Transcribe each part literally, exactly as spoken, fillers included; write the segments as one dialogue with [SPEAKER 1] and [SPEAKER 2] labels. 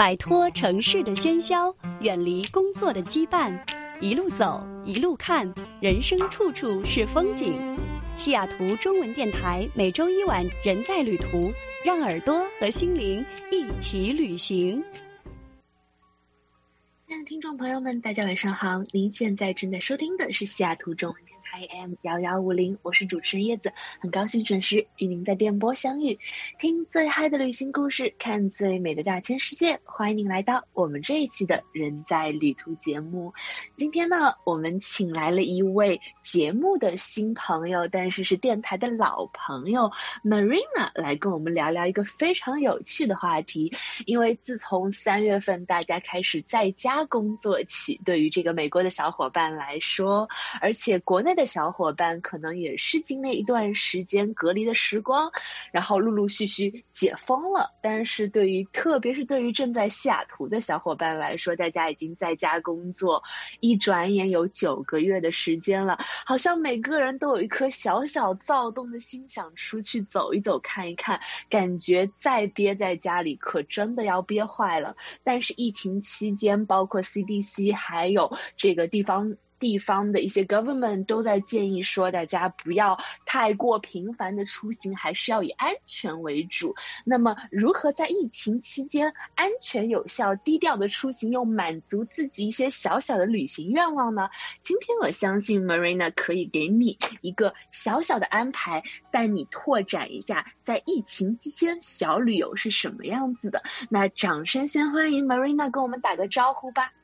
[SPEAKER 1] 摆脱城市的喧嚣，远离工作的羁绊，一路走，一路看，人生处处是风景。西雅图中文电台每周一晚人在旅途，让耳朵和心灵一起旅行。
[SPEAKER 2] 亲爱的听众朋友们，大家晚上好，您现在正在收听的是西雅图中文电台 A M 一一五零，我是主持人叶子，很高兴准时与您在电波相遇，听最嗨的旅行故事，看最美的大千世界，欢迎您来到我们这一期的人在旅途节目。今天呢，我们请来了一位节目的新朋友，但是是电台的老朋友 Marina 来跟我们聊聊一个非常有趣的话题。因为自从三月份大家开始在家工作起，对于这个美国的小伙伴来说，而且国内的小伙伴可能也是经历一段时间隔离的时光，然后陆陆续续解封了，但是对于特别是对于正在西雅图的小伙伴来说，大家已经在家工作一转眼有九个月的时间了，好像每个人都有一颗小小躁动的心，想出去走一走看一看，感觉再憋在家里可真的要憋坏了。但是疫情期间，包括 C D C 还有这个地方地方的一些 government 都在建议说，大家不要太过频繁的出行，还是要以安全为主。那么如何在疫情期间安全有效低调的出行，又满足自己一些小小的旅行愿望呢？今天我相信 Marina 可以给你一个小小的安排，带你拓展一下在疫情期间小旅游是什么样子的。那掌声先欢迎 Marina 跟我们打个招呼吧。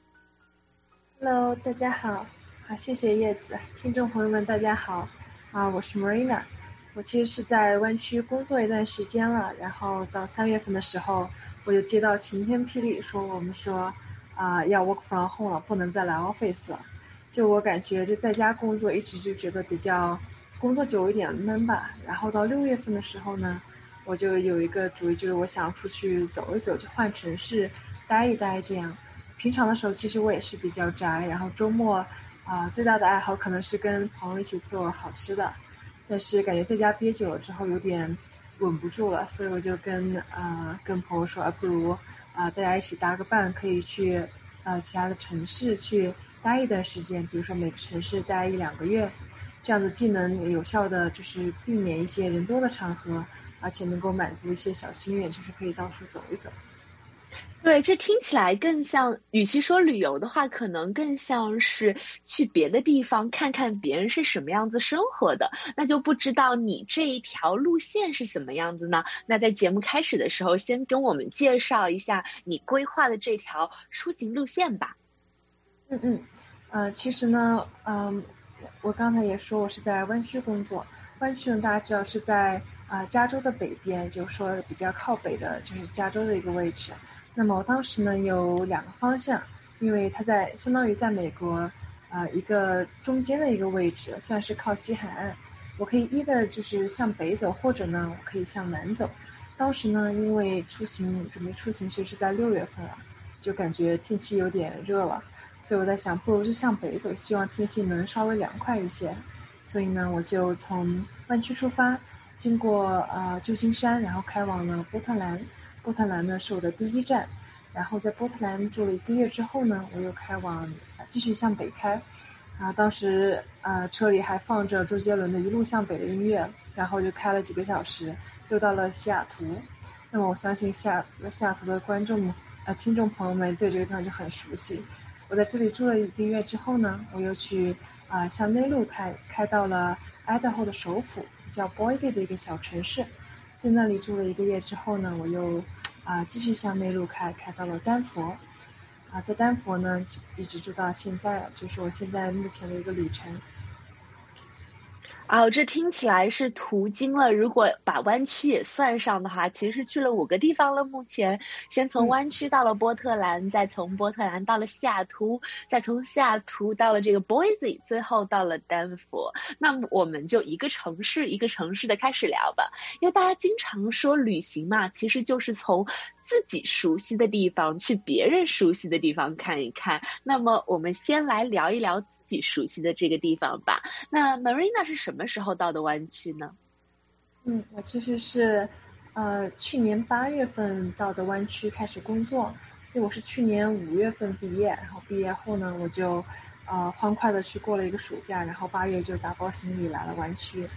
[SPEAKER 3] Hello， 大家好。啊，谢谢叶子，听众朋友们大家好，啊，我是 Marina， 我其实是在湾区工作一段时间了，然后到三月份的时候，我就接到晴天霹雳说我们说啊要 work from home 了，不能再来 office 了，就我感觉就在家工作一直就觉得比较工作久一点闷吧，然后到六月份的时候呢，我就有一个主意，就是我想出去走一走，就换城市待一待这样。平常的时候其实我也是比较宅，然后周末啊、呃、最大的爱好可能是跟朋友一起做好吃的，但是感觉在家憋久了之后有点稳不住了，所以我就跟呃跟朋友说，啊、不如啊、呃、大家一起搭个伴，可以去呃其他的城市去待一段时间，比如说每个城市待一两个月，这样子既能有效的就是避免一些人多的场合，而且能够满足一些小心愿，就是可以到处走一走。
[SPEAKER 2] 对，这听起来更像，与其说旅游的话，可能更像是去别的地方看看别人是什么样子生活的。那就不知道你这一条路线是什么样子呢？那在节目开始的时候，先跟我们介绍一下你规划的这条出行路线吧。
[SPEAKER 3] 嗯嗯，呃，其实呢，嗯、呃，我刚才也说我是在湾区工作，湾区呢大家知道是在啊、呃、加州的北边，就是说比较靠北的，就是加州的一个位置。那么我当时呢有两个方向，因为它在相当于在美国呃一个中间的一个位置，算是靠西海岸，我可以一的就是向北走，或者呢我可以向南走。当时呢因为出行准备出行其实是在六月份了，就感觉天气有点热了，所以我在想不如就向北走，希望天气能稍微凉快一些。所以呢我就从湾区出发，经过呃旧金山，然后开往了波特兰。波特兰呢是我的第一站，然后在波特兰住了一个月之后呢，我又开往继续向北开，啊，当时呃车里还放着周杰伦的一路向北的音乐，然后就开了几个小时，又到了西雅图。那么我相信西雅西雅图的观众呃听众朋友们对这个地方就很熟悉。我在这里住了一个月之后呢，我又去啊、呃、向内陆开，开到了爱达荷的首府叫 Boise 的一个小城市。在那里住了一个月之后呢，我又啊、呃、继续向内陆开，开到了丹佛啊，在丹佛呢一直住到现在了，就是我现在目前的一个旅程。
[SPEAKER 2] 哦，这听起来是途经了，如果把湾区也算上的话，其实是去了五个地方了。目前先从湾区到了波特兰、嗯、再从波特兰到了西雅图，再从西雅图到了这个 Boise， 最后到了丹佛。那么我们就一个城市一个城市的开始聊吧，因为大家经常说旅行嘛，其实就是从自己熟悉的地方去别人熟悉的地方看一看。那么我们先来聊一聊自己熟悉的这个地方吧。那 Marina 是什么什么时候到的湾区呢？
[SPEAKER 3] 嗯，我其实是呃去年八月份到的湾区开始工作， 因为我是去年五月份毕业，然后毕业后呢，我就呃欢快的去过了一个暑假，然后八月就打包行李来了湾区。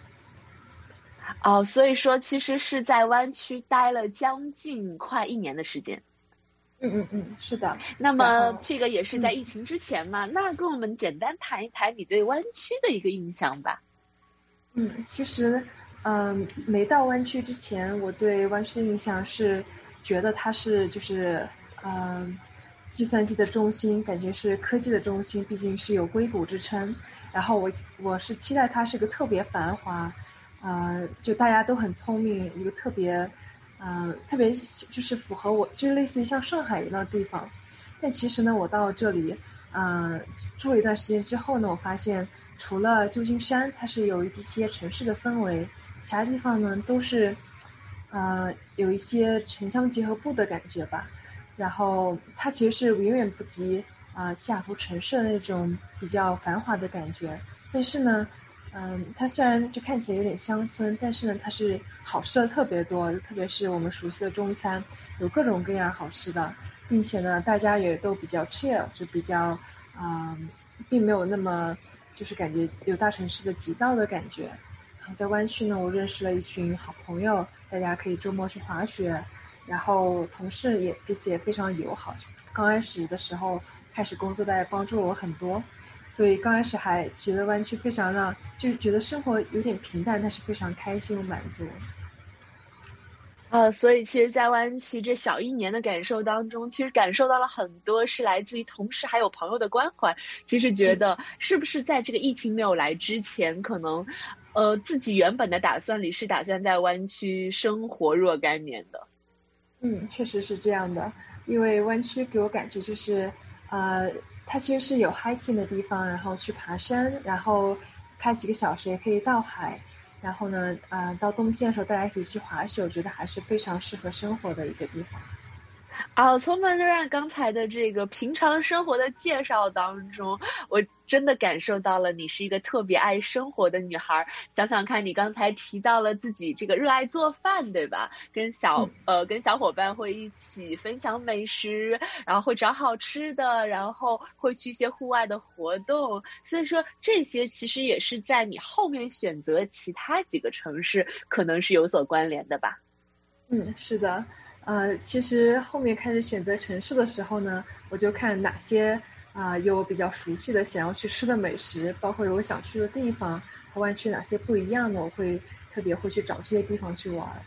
[SPEAKER 2] 哦，所以说其实是在湾区待了将近快一年的时间。
[SPEAKER 3] 嗯嗯嗯，是的。
[SPEAKER 2] 那么这个也是在疫情之前嘛，嗯、那跟我们简单谈一谈你对湾区的一个印象吧。
[SPEAKER 3] 嗯，其实嗯、呃、没到湾区之前，我对湾区的印象是觉得它是就是嗯、呃、计算机的中心，感觉是科技的中心，毕竟是有硅谷之称。然后我我是期待它是个特别繁华，呃就大家都很聪明，一个特别呃特别就是符合我，就是类似于像上海一样的地方。但其实呢，我到这里呃住了一段时间之后呢，我发现除了旧金山它是有一些城市的氛围，其他地方呢都是呃有一些城乡结合部的感觉吧。然后它其实是远远不及啊、呃、西雅图城市的那种比较繁华的感觉，但是呢嗯，它虽然就看起来有点乡村，但是呢它是好吃的特别多，特别是我们熟悉的中餐，有各种各样好吃的，并且呢大家也都比较 chill， 就比较嗯、呃、并没有那么就是感觉有大城市的急躁的感觉。然后在湾区呢，我认识了一群好朋友，大家可以周末去滑雪，然后同事也彼此也非常友好。刚开始的时候开始工作，大家帮助了我很多，所以刚开始还觉得湾区非常让，就是觉得生活有点平淡，但是非常开心和满足。
[SPEAKER 2] 呃，所以其实，在湾区这小一年的感受当中，其实感受到了很多是来自于同事还有朋友的关怀。其实觉得是不是在这个疫情没有来之前，可能呃自己原本的打算里是打算在湾区生活若干年的。
[SPEAKER 3] 嗯，确实是这样的，因为湾区给我感觉就是呃，它其实是有 hiking 的地方，然后去爬山，然后开几个小时也可以到海。然后呢，呃，到冬天的时候，大家可以去滑雪，我觉得还是非常适合生活的一个地方。
[SPEAKER 2] 啊，从门瑞安刚才的这个平常生活的介绍当中，我真的感受到了你是一个特别爱生活的女孩。想想看，你刚才提到了自己这个热爱做饭，对吧？跟小、嗯、呃跟小伙伴会一起分享美食，然后会找好吃的，然后会去一些户外的活动。所以说这些其实也是在你后面选择其他几个城市可能是有所关联的吧？
[SPEAKER 3] 嗯，是的。呃，其实后面开始选择城市的时候呢，我就看哪些啊、呃、有比较熟悉的想要去吃的美食，包括有我想去的地方，和湾区哪些不一样的，我会特别会去找这些地方去玩。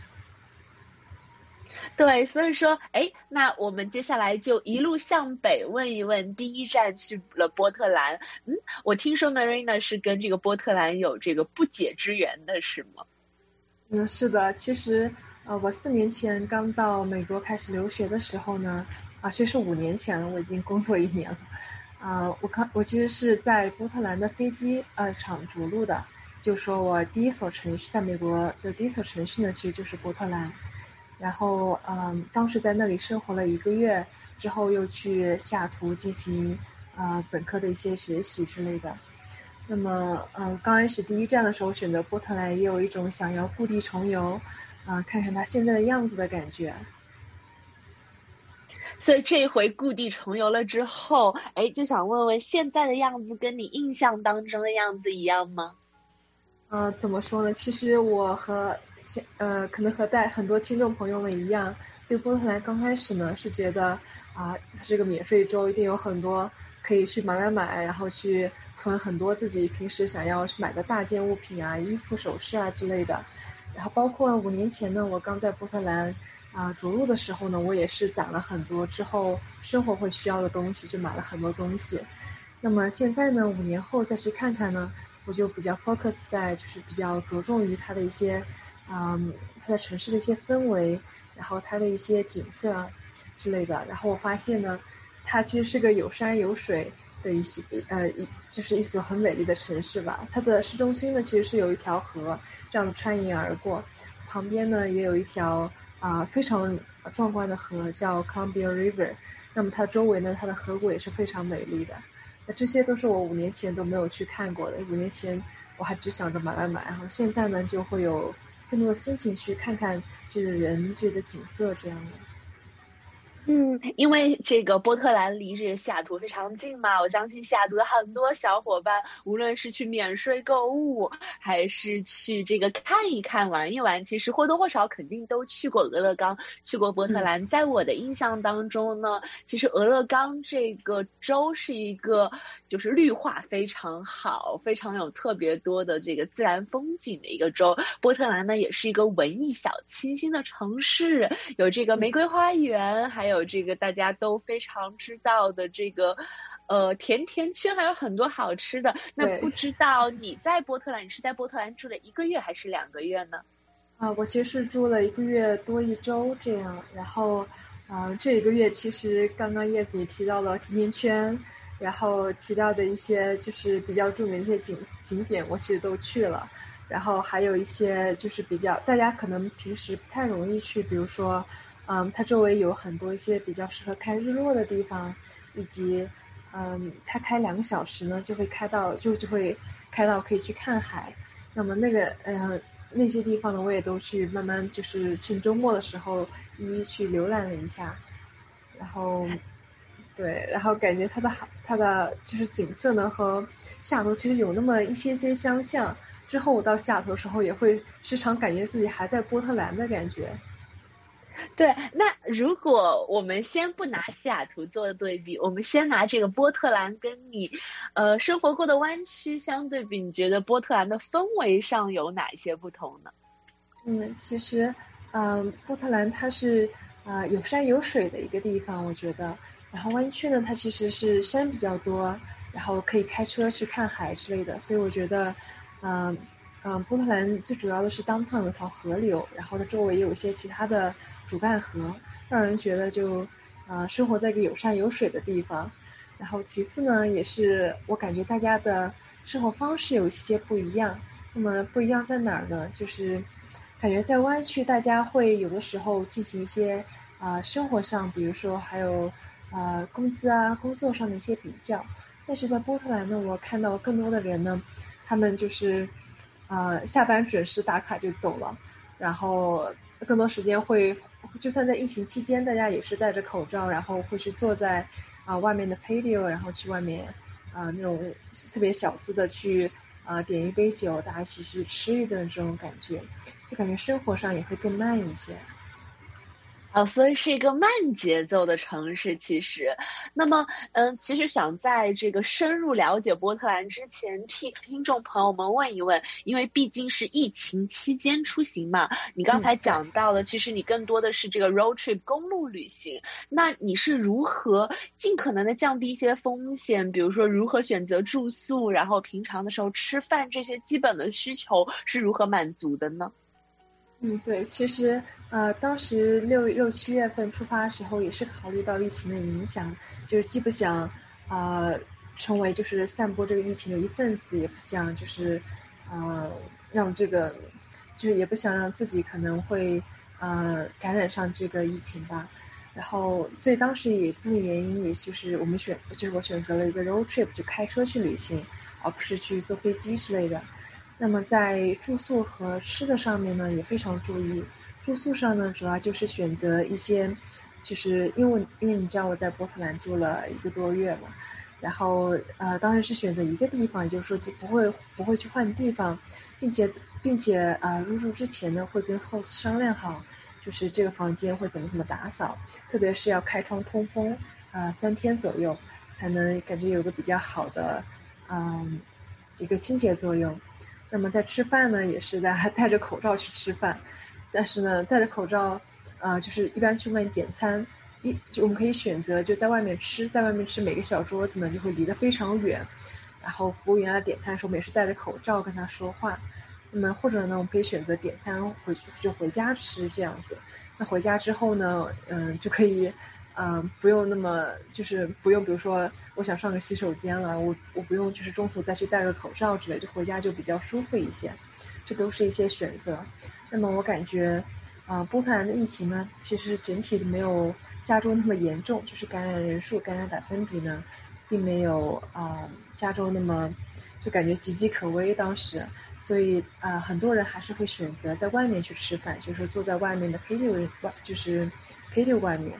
[SPEAKER 2] 对，所以说，哎，那我们接下来就一路向北问一问，第一站去了波特兰。嗯，我听说 Marina 是跟这个波特兰有这个不解之缘的，是吗？
[SPEAKER 3] 嗯，是的，其实。呃，我四年前刚到美国开始留学的时候呢，啊，其实五年前了，我已经工作一年了。啊，我看我其实是在波特兰的飞机呃场着陆的，就说我第一所城市在美国的第一所城市呢，其实就是波特兰。然后嗯，当时在那里生活了一个月，之后又去西雅图进行啊、呃、本科的一些学习之类的。那么嗯，刚开始第一站的时候选择波特兰，也有一种想要故地重游。啊、呃，看看它现在的样子的感觉。
[SPEAKER 2] 所以这回故地重游了之后，哎，就想问问，现在的样子跟你印象当中的样子一样吗？
[SPEAKER 3] 呃，怎么说呢？其实我和呃，可能和带很多听众朋友们一样，对波特兰刚开始呢是觉得啊，它是个免税州，一定有很多可以去买买买，然后去囤很多自己平时想要去买的大件物品啊、衣服、首饰啊之类的。然后包括五年前呢，我刚在波特兰啊着陆的时候呢，我也是攒了很多之后生活会需要的东西，就买了很多东西。那么现在呢，五年后再去看看呢，我就比较 focus 在就是比较着重于它的一些嗯它的城市的一些氛围，然后它的一些景色之类的。然后我发现呢，它其实是个有山有水的一些呃一就是一所很美丽的城市吧。它的市中心呢其实是有一条河这样穿越而过，旁边呢也有一条啊、呃、非常壮观的河叫 Columbia River， 那么它周围呢它的河谷也是非常美丽的。那这些都是我五年前都没有去看过的，五年前我还只想着买买买，然后现在呢就会有更多的心情去看看这个人这个景色这样的。
[SPEAKER 2] 嗯，因为这个波特兰离这个西雅图非常近嘛，我相信西雅图的很多小伙伴，无论是去免税购物，还是去这个看一看、玩一玩，其实或多或少肯定都去过俄勒冈，去过波特兰。嗯、在我的印象当中呢，其实俄勒冈这个州是一个就是绿化非常好、非常有特别多的这个自然风景的一个州。波特兰呢，也是一个文艺小清新的城市，有这个玫瑰花园，还有有这个大家都非常知道的这个呃甜甜圈，还有很多好吃的。那不知道你在波特兰，你是在波特兰住了一个月还是两个月呢？
[SPEAKER 3] 啊，我其实住了一个月多一周这样，然后啊、呃、这一个月其实刚刚叶子也提到了甜甜圈，然后提到的一些就是比较著名的一些景景点，我其实都去了。然后还有一些就是比较大家可能平时不太容易去，比如说嗯，它周围有很多一些比较适合看日落的地方，以及嗯，它开两个小时呢就会开到就就会开到可以去看海。那么那个呃那些地方呢，我也都去慢慢就是趁周末的时候一一去浏览了一下，然后对，然后感觉它的它的就是景色呢和西雅图其实有那么一些些相像。之后我到西雅图的时候也会时常感觉自己还在波特兰的感觉。
[SPEAKER 2] 对，那如果我们先不拿西雅图做对比，我们先拿这个波特兰跟你呃生活过的湾区相对比，你觉得波特兰的氛围上有哪一些不同呢？
[SPEAKER 3] 嗯，其实嗯、呃，波特兰它是啊、呃、有山有水的一个地方，我觉得。然后湾区呢，它其实是山比较多，然后可以开车去看海之类的，所以我觉得嗯。嗯，波特兰最主要的是 downtown 有条河流，然后它周围也有一些其他的主干河，让人觉得就呃生活在一个有山有水的地方。然后其次呢，也是我感觉大家的生活方式有一些不一样。那么不一样在哪儿呢？就是感觉在湾区大家会有的时候进行一些啊、呃、生活上，比如说还有啊、呃、工资啊工作上的一些比较。但是在波特兰呢，我看到更多的人呢，他们就是呃，下班准时打卡就走了，然后更多时间会，就算在疫情期间，大家也是戴着口罩，然后会去坐在啊、呃、外面的 patio， 然后去外面啊、呃、那种特别小资的去啊、呃、点一杯酒，大家一起去吃一顿这种感觉，就感觉生活上也会更慢一些。
[SPEAKER 2] 哦，所以是一个慢节奏的城市，其实，那么，嗯，其实想在这个深入了解波特兰之前，替听众朋友们问一问，因为毕竟是疫情期间出行嘛，你刚才讲到了，其实你更多的是这个 road trip 公路旅行，那你是如何尽可能的降低一些风险，比如说如何选择住宿，然后平常的时候吃饭这些基本的需求是如何满足的呢？
[SPEAKER 3] 嗯，对，其实呃，当时六六七月份出发的时候，也是考虑到疫情的影响，就是既不想啊、呃、成为就是散播这个疫情的一份子，也不想就是呃让这个就是也不想让自己可能会呃感染上这个疫情吧。然后，所以当时也部分原因，也就是我们选，就是我选择了一个 road trip，就开车去旅行，而不是去坐飞机之类的。那么在住宿和吃的上面呢，也非常注意。住宿上呢，主要就是选择一些，就是因为因为你知道我在波特兰住了一个多月嘛，然后呃当时是选择一个地方，也就是说就不会不会去换地方，并且并且啊、呃、入住之前呢会跟 host 商量好，就是这个房间会怎么怎么打扫，特别是要开窗通风啊、呃、三天左右才能感觉有个比较好的嗯一个清洁作用。那么在吃饭呢，也是大家戴着口罩去吃饭，但是呢，戴着口罩，呃，就是一般去外面点餐，一就我们可以选择就在外面吃，在外面吃每个小桌子呢就会离得非常远，然后服务员来点餐的时候，我们也是戴着口罩跟他说话。那么或者呢，我们可以选择点餐回就回家吃这样子。那回家之后呢，嗯，就可以。嗯、呃，不用那么就是不用，比如说我想上个洗手间了，我我不用就是中途再去戴个口罩之类，就回家就比较舒服一些，这都是一些选择。那么我感觉啊、呃，波特兰的疫情呢，其实整体的没有加州那么严重，就是感染人数、感染百分比呢，并没有啊、呃、加州那么就感觉岌岌可危当时，所以啊、呃、很多人还是会选择在外面去吃饭，就是坐在外面的 patio 外，就是 patio 外面。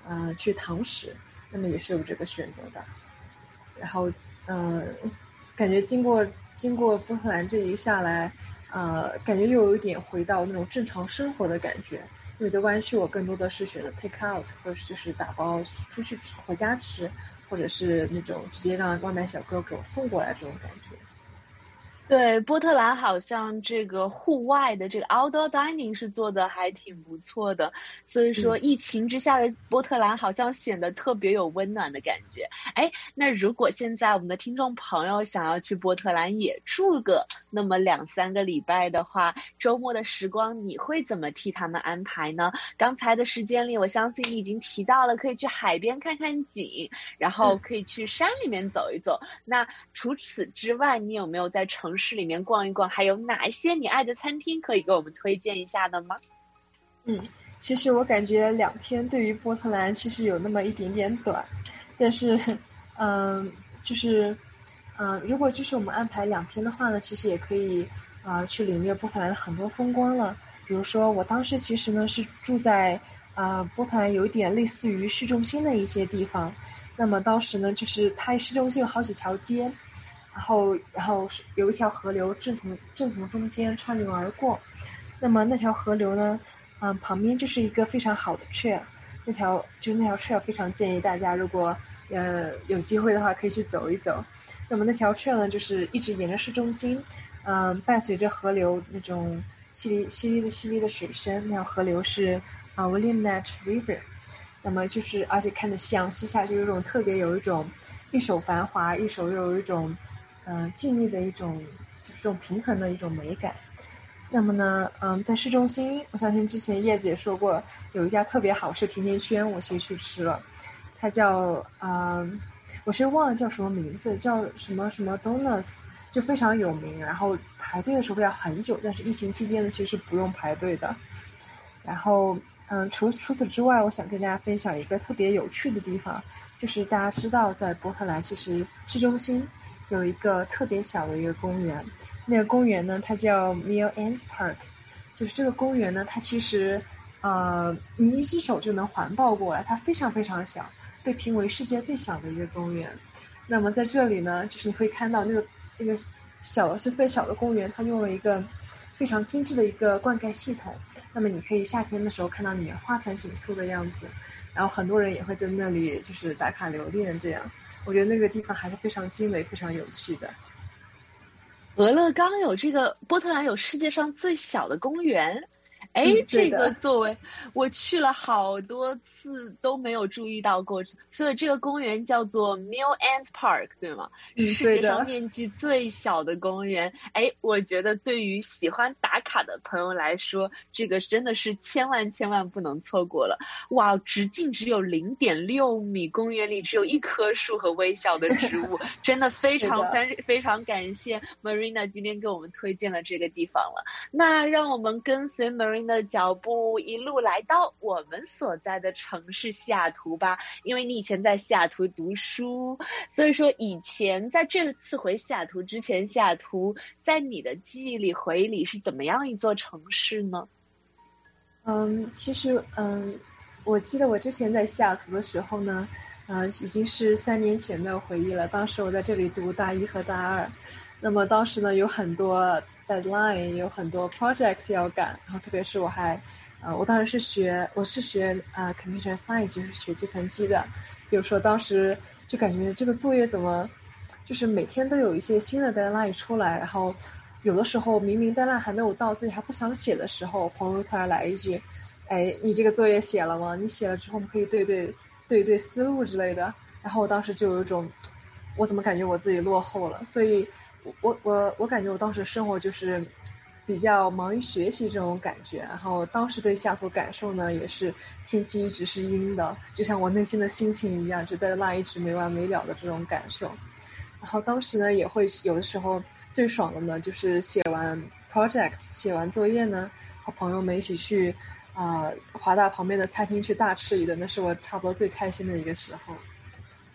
[SPEAKER 3] 呃去堂食，那么也是有这个选择的。然后呃感觉经过经过波特兰这一下来，呃感觉又有一点回到那种正常生活的感觉。因为在湾区我更多的是选择 take out， 或者就是打包出去回家吃，或者是那种直接让外卖小哥给我送过来这种感觉。
[SPEAKER 2] 对，波特兰好像这个户外的这个 outdoor dining 是做的还挺不错的，所以说疫情之下的波特兰好像显得特别有温暖的感觉。哎，那如果现在我们的听众朋友想要去波特兰也住个那么两三个礼拜的话，周末的时光你会怎么替他们安排呢？刚才的时间里，我相信你已经提到了可以去海边看看景，然后可以去山里面走一走。嗯、那除此之外，你有没有在城市市里面逛一逛，还有哪一些你爱的餐厅可以给我们推荐一下的吗？
[SPEAKER 3] 嗯，其实我感觉两天对于波特兰其实有那么一点点短，但是嗯、呃，就是嗯、呃，如果就是我们安排两天的话呢，其实也可以啊、呃、去领略波特兰的很多风光了。比如说我当时其实呢是住在啊、呃、波特兰有一点类似于市中心的一些地方，那么当时呢就是它市中心有好几条街。然后，然后有一条河流正从正从中间穿流而过。那么那条河流呢，嗯，旁边就是一个非常好的 trail， 那条就那条 trail 非常建议大家，如果呃有机会的话可以去走一走。那么那条 trail 呢，就是一直沿着市中心，嗯，伴随着河流那种淅沥淅沥的淅沥的水声，那条河流是啊 Willamette River。那么就是而且看着夕阳西下，就有一种特别有一种一手繁华，一手又有一种嗯、呃、静谧的一种就是这种平衡的一种美感。那么呢嗯在市中心，我相信之前叶子也说过有一家特别好吃甜甜圈，我其实去吃了，它叫嗯我是忘了叫什么名字，叫什么什么 Donuts， 就非常有名，然后排队的时候要很久，但是疫情期间呢其实是不用排队的。然后嗯，除除此之外，我想跟大家分享一个特别有趣的地方，就是大家知道在波特兰其实市中心有一个特别小的一个公园，那个公园呢它叫 Mill Ends Park， 就是这个公园呢它其实呃你一只手就能环抱过来，它非常非常小，被评为世界最小的一个公园。那么在这里呢，就是你会看到那个那个小是特别小的公园，它用了一个非常精致的一个灌溉系统，那么你可以夏天的时候看到里面花团锦簇的样子，然后很多人也会在那里就是打卡留念，这样我觉得那个地方还是非常精美非常有趣的。
[SPEAKER 2] 俄勒冈有这个波特兰有世界上最小的公园，哎、嗯，这个作为我去了好多次都没有注意到过，所以这个公园叫做 Mill Ends Park 对吗？
[SPEAKER 3] 嗯，
[SPEAKER 2] 是世界上面积最小的公园。哎，我觉得对于喜欢打卡的朋友来说，这个真的是千万千万不能错过了。哇，直径只有 零点六米，公园里只有一棵树和微小的植物，真的非常非非常感谢 Marina 今天给我们推荐了这个地方了。那让我们跟随 Marina的脚步一路来到我们所在的城市西雅图吧，因为你以前在西雅图读书，所以说以前在这次回西雅图之前，西雅图在你的记忆里回忆里是怎么样一座城市呢？
[SPEAKER 3] 嗯，其实嗯，我记得我之前在西雅图的时候呢，呃，已经是三年前的回忆了。当时我在这里读大一和大二，那么当时呢有很多deadline， 有很多 project 要赶，然后特别是我还呃我当时是学我是学呃 computer science， 就是学计算机的，比如说当时就感觉这个作业怎么就是每天都有一些新的 deadline 出来，然后有的时候明明 deadline 还没有到，自己还不想写的时候，朋友突然来一句，哎，你这个作业写了吗？你写了之后我们可以对对对对思路之类的，然后我当时就有一种我怎么感觉我自己落后了，所以我我我感觉我当时生活就是比较忙于学习这种感觉，然后当时对西雅图感受呢也是天气一直是阴的，就像我内心的心情一样，就deadline一直没完没了的这种感受。然后当时呢也会有的时候最爽的呢就是写完 project 写完作业呢和朋友们一起去啊、呃、华大旁边的餐厅去大吃一顿，那是我差不多最开心的一个时候。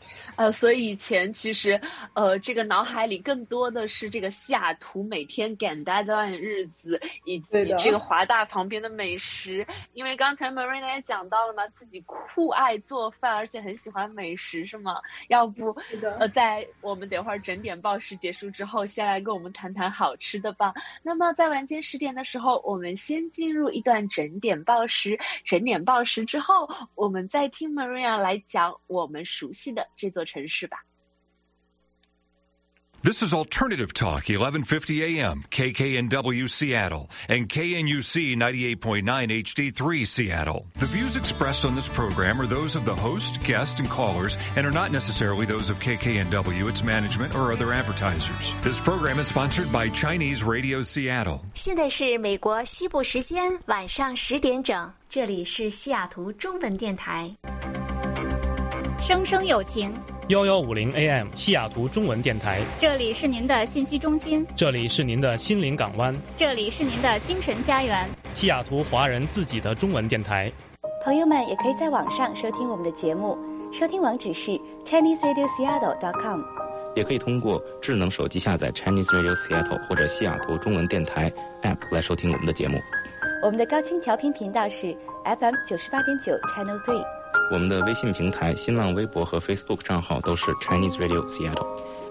[SPEAKER 2] 呃，所以以前其实，呃，这个脑海里更多的是这个西雅图每天赶 deadline 的日子，以及这个华大旁边的美食。因为刚才 Marina 也讲到了嘛，自己酷爱做饭，而且很喜欢美食，是吗？要不，呃，在我们等会儿整点报时结束之后，先来跟我们谈谈好吃的吧。那么在晚间十点的时候，我们先进入一段整点报时，整点报时之后，我们再听 Marina 来讲我们熟悉的这座城市吧。
[SPEAKER 4] This is Alternative Talk, eleven fifty A M, K K N W Seattle, and K N U C ninety-eight point nine H D three Seattle. The views expressed on this program are those of the host, guests, and callers, and are not necessarily those of K K N W, its management, or other advertisers. This program is sponsored by Chinese Radio Seattle.
[SPEAKER 5] 现在是美国西部时间晚上十点整，这里是西雅图中文电台。
[SPEAKER 6] 生生有情
[SPEAKER 7] 幺幺五零 A M 西雅图中文电台，
[SPEAKER 6] 这里是您的信息中心，
[SPEAKER 7] 这里是您的心灵港湾，
[SPEAKER 6] 这里是您的精神家园，
[SPEAKER 7] 西雅图华人自己的中文电台。
[SPEAKER 5] 朋友们也可以在网上收听我们的节目，收听网址是 Chinese Radio Seattle dot com，
[SPEAKER 8] 也可以通过智能手机下载 Chinese Radio Seattle 或者西雅图中文电台 App 来收听我们的节目。
[SPEAKER 5] 我们的高清调频频道是 F M 九十八点九 Channel three。
[SPEAKER 8] 我们的微信平台、新浪微博和 Facebook 账号都是 Chinese Radio Seattle。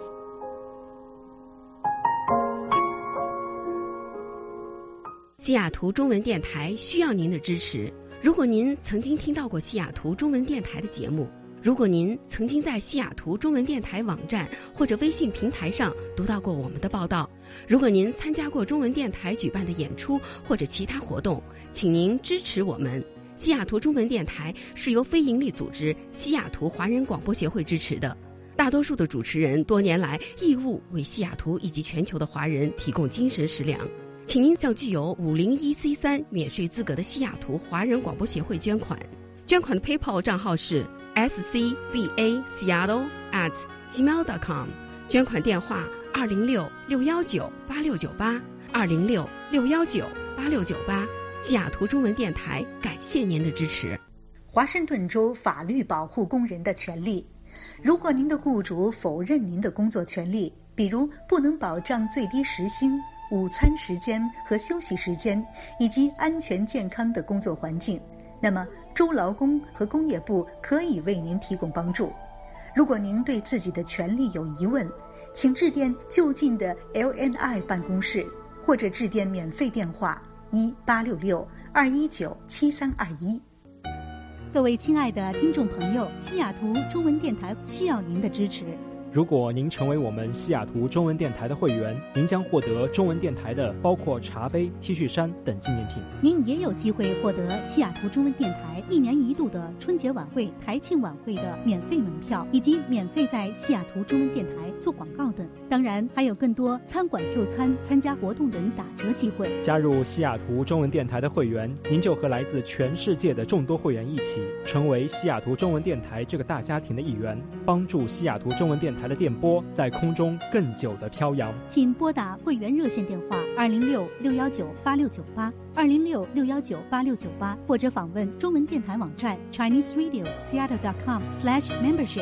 [SPEAKER 9] 西雅图中文电台需要您的支持。如果您曾经听到过西雅图中文电台的节目，如果您曾经在西雅图中文电台网站或者微信平台上读到过我们的报道，如果您参加过中文电台举办的演出或者其他活动，请您支持我们。西雅图中文电台是由非营利组织西雅图华人广播协会支持的，大多数的主持人多年来义务为西雅图以及全球的华人提供精神食粮，请您向具有五零一 C 三 免税资格的西雅图华人广播协会捐款，捐款的 PayPal 账号是 S C B A Seattle at gmail dot com， 捐款电话二零六六一九八六九八二零六六一九八六九八。西雅图中文电台感谢您的支持。
[SPEAKER 10] 华盛顿州法律保护工人的权利。如果您的雇主否认您的工作权利，比如不能保障最低时薪、午餐时间和休息时间，以及安全健康的工作环境，那么州劳工和工业部可以为您提供帮助。如果您对自己的权利有疑问，请致电就近的 L N I 办公室，或者致电免费电话一八六六二一九七三二一。
[SPEAKER 1] 各位亲爱的听众朋友，西雅图中文电台需要您的支持。
[SPEAKER 7] 如果您成为我们西雅图中文电台的会员，您将获得中文电台的包括茶杯、T 恤衫等纪念品。
[SPEAKER 1] 您也有机会获得西雅图中文电台一年一度的春节晚会、台庆晚会的免费门票，以及免费在西雅图中文电台做广告等。当然还有更多餐馆就餐、参加活动等打折机会。
[SPEAKER 7] 加入西雅图中文电台的会员，您就和来自全世界的众多会员一起，成为西雅图中文电台这个大家庭的一员，帮助西雅图中文电台的电波在空中更久的飘扬。
[SPEAKER 1] 请拨打会员热线电话二零六六一九八六九八二零六六一九八六九八，或者访问中文电台网站 Chinese Radio Seattle dot com slash membership。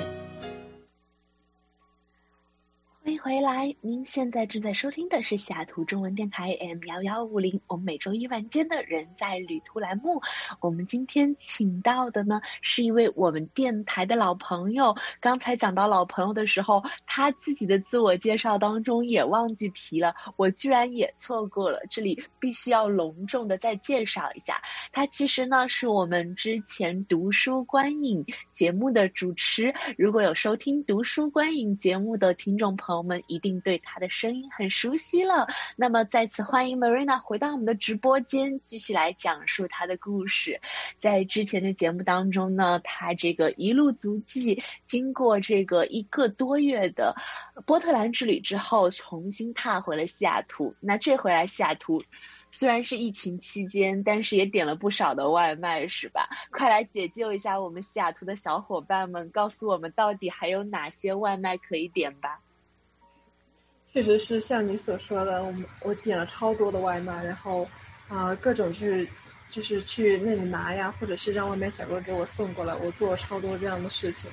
[SPEAKER 2] 欢迎回来，您现在正在收听的是西雅图中文电台 M 一一五零，我们每周一晚间的人在旅途栏目。我们今天请到的呢是一位我们电台的老朋友，刚才讲到老朋友的时候，他自己的自我介绍当中也忘记提了，我居然也错过了，这里必须要隆重的再介绍一下，他其实呢是我们之前读书观影节目的主持，如果有收听读书观影节目的听众朋友我们一定对他的声音很熟悉了。那么再次欢迎 Marina 回到我们的直播间，继续来讲述他的故事。在之前的节目当中呢，他这个一路足迹，经过这个一个多月的波特兰之旅之后，重新踏回了西雅图。那这回来西雅图虽然是疫情期间，但是也点了不少的外卖，是吧？快来解救一下我们西雅图的小伙伴们，告诉我们到底还有哪些外卖可以点吧。
[SPEAKER 3] 确实是像你所说的，我我点了超多的外卖，然后啊、呃、各种就是就是去那里拿呀，或者是让外卖小哥给我送过来，我做了超多这样的事情。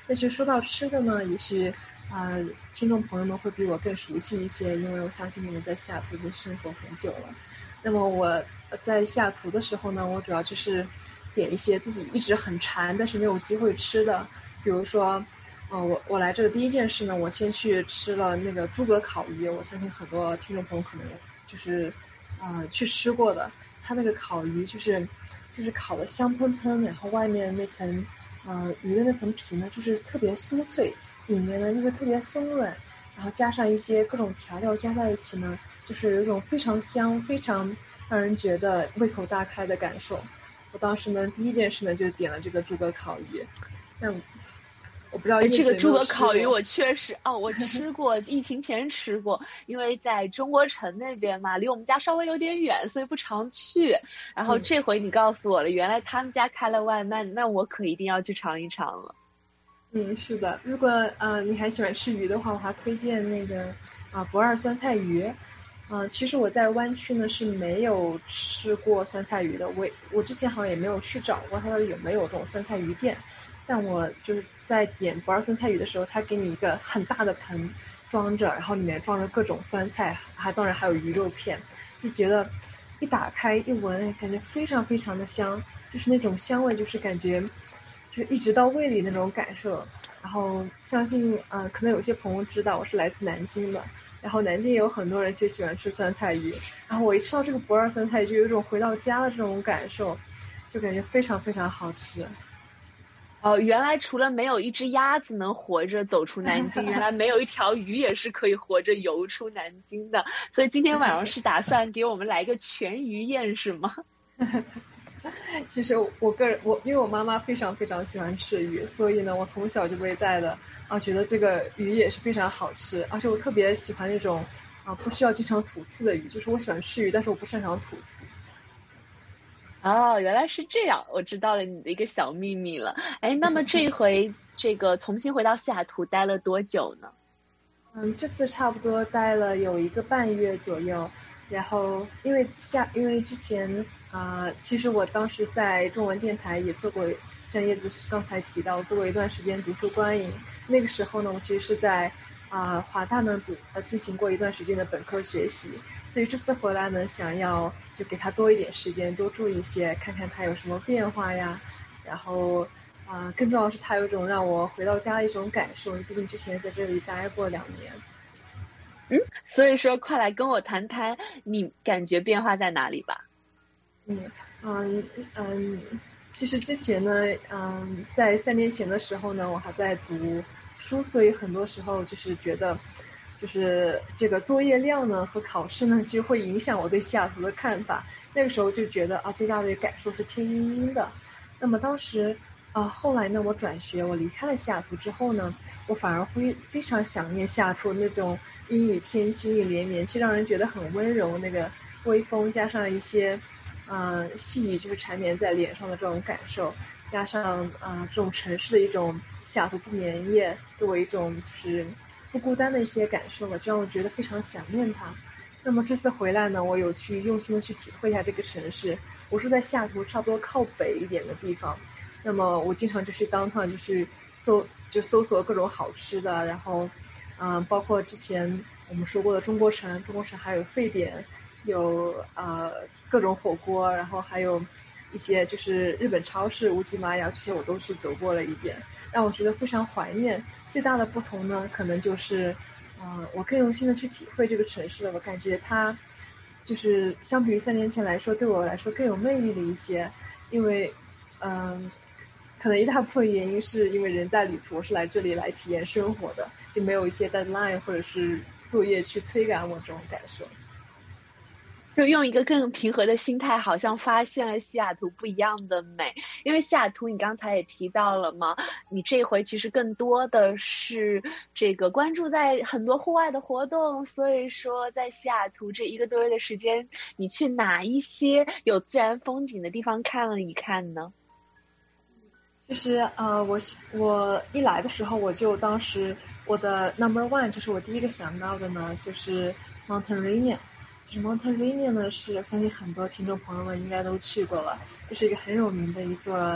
[SPEAKER 3] 但是说到吃的呢，也许啊、呃，听众朋友们会比我更熟悉一些，因为我相信你们在西雅图已经生活很久了。那么我在西雅图的时候呢，我主要就是点一些自己一直很馋但是没有机会吃的，比如说，呃，我我来这个第一件事呢，我先去吃了那个诸葛烤鱼，我相信很多听众朋友可能就是呃去吃过的，它那个烤鱼就是就是烤的香喷喷，然后外面那层呃鱼的那层皮呢就是特别酥脆，里面呢又是特别松软，然后加上一些各种调料加在一起呢，就是有一种非常香非常让人觉得胃口大开的感受。我当时呢第一件事呢就点了这个诸葛烤鱼。那我不知道
[SPEAKER 2] 这个诸葛烤鱼我确实哦我吃过疫情前吃过，因为在中国城那边嘛，离我们家稍微有点远，所以不常去。然后这回你告诉我了，嗯、原来他们家开了外卖，那我可一定要去尝一尝了。
[SPEAKER 3] 嗯，是的，如果呃你还喜欢吃鱼的话，我还推荐那个啊、呃、不二酸菜鱼。嗯、呃，其实我在湾区呢是没有吃过酸菜鱼的，我我之前好像也没有去找过它有没有这种酸菜鱼店。但我就是在点不二酸菜鱼的时候，他给你一个很大的盆装着，然后里面装着各种酸菜，还当然还有鱼肉片，就觉得一打开一闻，感觉非常非常的香，就是那种香味，就是感觉就是一直到胃里那种感受。然后相信呃，可能有些朋友知道我是来自南京的，然后南京也有很多人就喜欢吃酸菜鱼，然后我一吃到这个不二酸菜鱼，就有一种回到家的这种感受，就感觉非常非常好吃。
[SPEAKER 2] 哦，原来除了没有一只鸭子能活着走出南京，原来没有一条鱼也是可以活着游出南京的。所以今天晚上是打算给我们来一个全鱼宴是吗？
[SPEAKER 3] 其实我个人我因为我妈妈非常非常喜欢吃鱼，所以呢我从小就被带的啊，觉得这个鱼也是非常好吃，而且我特别喜欢那种啊不需要经常吐刺的鱼，就是我喜欢吃鱼，但是我不擅长吐刺。
[SPEAKER 2] 哦，原来是这样，我知道了你的一个小秘密了。哎，那么这一回这个重新回到西雅图待了多久呢？
[SPEAKER 3] 嗯，这次差不多待了有一个半月左右。然后因为下因为之前啊、呃，其实我当时在中文电台也做过，像叶子刚才提到做过一段时间读书观影。那个时候呢，我其实是在啊、呃、华大呢读呃进行过一段时间的本科学习。所以这次回来呢，想要就给他多一点时间，多住一些，看看他有什么变化呀。然后啊、呃，更重要的是他有一种让我回到家的一种感受，毕竟之前在这里待过两年。
[SPEAKER 2] 嗯，所以说快来跟我谈谈你感觉变化在哪里吧。
[SPEAKER 3] 嗯嗯嗯，其实之前呢，嗯，在三年前的时候呢，我还在读书，所以很多时候就是觉得。就是这个作业量呢和考试呢，其实会影响我对西雅图的看法。那个时候就觉得啊，最大的感受是天阴阴的。那么当时啊，后来呢，我转学，我离开了西雅图之后呢，我反而会非常想念西雅图那种阴雨天、星雨连绵，其实让人觉得很温柔，那个微风加上一些嗯、呃、细雨，就是缠绵在脸上的这种感受，加上啊、呃、这种城市的一种西雅图不眠夜，给我一种就是不孤单的一些感受了，这让我觉得非常想念它。那么这次回来呢，我有去用心的去体会一下这个城市。我是在西雅图差不多靠北一点的地方，那么我经常就去downtown就去搜就搜索各种好吃的，然后嗯、呃，包括之前我们说过的中国城，中国城还有沸点，有呃各种火锅，然后还有一些就是日本超市无极玛雅，这些我都去走过了一遍，让我觉得非常怀念。最大的不同呢，可能就是呃我更用心的去体会这个城市了，我感觉它就是相比于三年前来说，对我来说更有魅力的一些。因为嗯、呃、可能一大部分原因是因为人在旅途，我是来这里来体验生活的，就没有一些 deadline 或者是作业去催赶我这种感受。
[SPEAKER 2] 就用一个更平和的心态，好像发现了西雅图不一样的美。因为西雅图你刚才也提到了嘛，你这回其实更多的是这个关注在很多户外的活动，所以说在西雅图这一个多月的时间，你去哪一些有自然风景的地方看了一看呢？
[SPEAKER 3] 其实呃我我一来的时候，我就当时我的 number one 就是我第一个想到的呢，就是 Mount Rainier。就是 Mount Rainier 呢，是我相信很多听众朋友们应该都去过了，这是一个很有名的一座啊、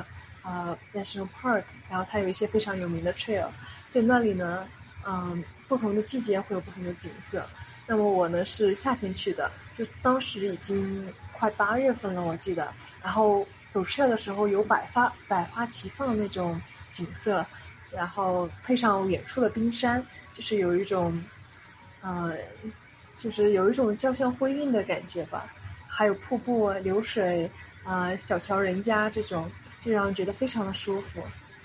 [SPEAKER 3] 呃 National Park， 然后它有一些非常有名的 trail， 在那里呢，嗯，不同的季节会有不同的景色。那么我呢是夏天去的，就当时已经快八月份了，我记得。然后走 trail 的时候有百花百花齐放那种景色，然后配上远处的冰山，就是有一种，呃，就是有一种交相辉映的感觉吧。还有瀑布、流水啊、呃、小桥人家这种，就让人觉得非常的舒服。